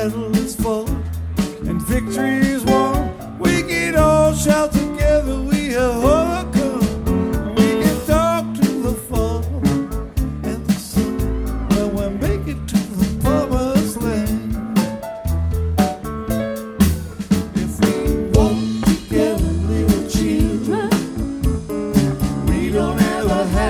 battle is fought and victory is won, we can all shout together, we have overcome. We can talk to the Father and the Son when we make it to the promised land. If we walk together, little children, we don't ever have